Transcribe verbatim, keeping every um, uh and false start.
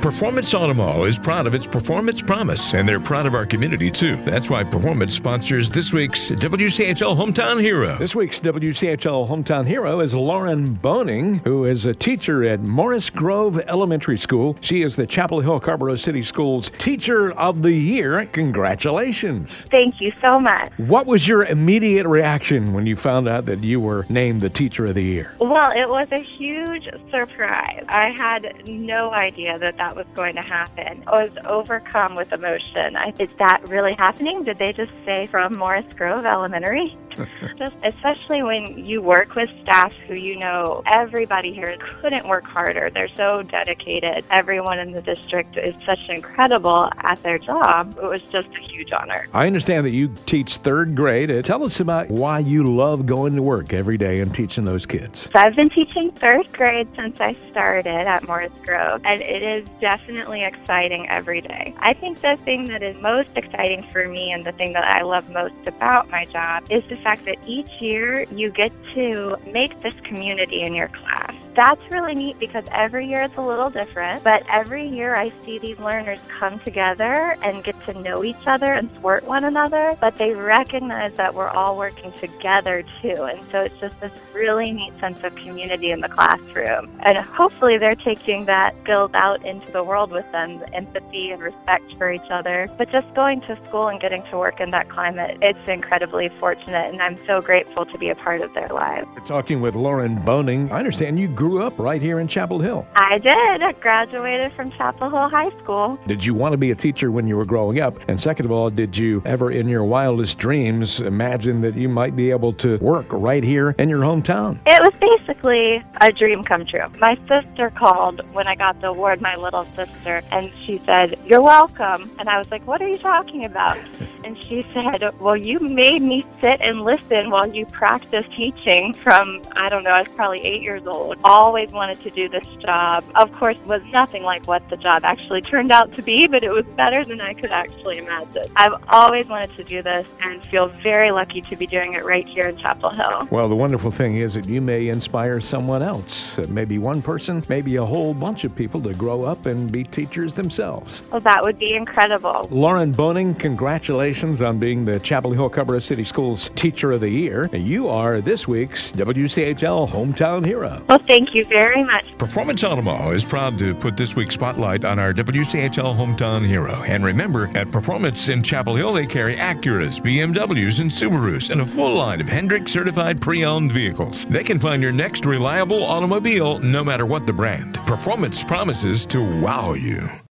Performance Automall is proud of its performance promise, and they're proud of our community, too. That's why Performance sponsors this week's W C H L Hometown Hero. This week's W C H L Hometown Hero is Lauren Boning, who is a teacher at Morris Grove Elementary School. She is the Chapel Hill Carrboro City Schools Teacher of the Year. Congratulations. Thank you so much. What was your immediate reaction when you found out that you were named the Teacher of the Year? Well, it was a huge surprise. I had no idea that that was going to happen. I was overcome with emotion. I, is that really happening? Did they just say from Morris Grove Elementary? Just especially when you work with staff who you know everybody here couldn't work harder. They're so dedicated. Everyone in the district is such incredible at their job. It was just a huge honor. I understand that you teach third grade. Uh, Tell us about why you love going to work every day and teaching those kids. So I've been teaching third grade since I started at Morris Grove, and it is definitely exciting every day. I think the thing that is most exciting for me and the thing that I love most about my job is the fact that each year you get to make this community in your class. That's really neat because every year it's a little different, but every year I see these learners come together and get to know each other and support one another, but they recognize that we're all working together too, and so it's just this really neat sense of community in the classroom. And hopefully they're taking that skills out into the world with them, the empathy and respect for each other. But just going to school and getting to work in that climate, it's incredibly fortunate, and I'm so grateful to be a part of their lives. We're talking with Lauren Boning. I understand you grew up right here in Chapel Hill. I did. I graduated from Chapel Hill High School. Did you want to be a teacher when you were growing up? And second of all, did you ever in your wildest dreams imagine that you might be able to work right here in your hometown? It was basically a dream come true. My sister called when I got the award, my little sister, and she said, "You're welcome." And I was like, "What are you talking about?" And she said, "Well, you made me sit and listen while you practiced teaching from, I don't know, I was probably eight years old. Always wanted to do this job." Of course, it was nothing like what the job actually turned out to be, but it was better than I could actually imagine. I've always wanted to do this and feel very lucky to be doing it right here in Chapel Hill. Well, the wonderful thing is that you may inspire someone else, uh, maybe one person, maybe a whole bunch of people to grow up and be teachers themselves. Well, that would be incredible. Lauren Boning, congratulations on being the Chapel Hill Carrboro City Schools Teacher of the Year. You are this week's W C H L Hometown Hero. Well, thank you very much. Performance Automall is proud to put this week's spotlight on our W C H L Hometown Hero. And remember, at Performance in Chapel Hill, they carry Acuras, B M Ws, and Subarus, and a full line of Hendrick certified pre-owned vehicles. They can find your next reliable automobile no matter what the brand. Performance promises to wow you.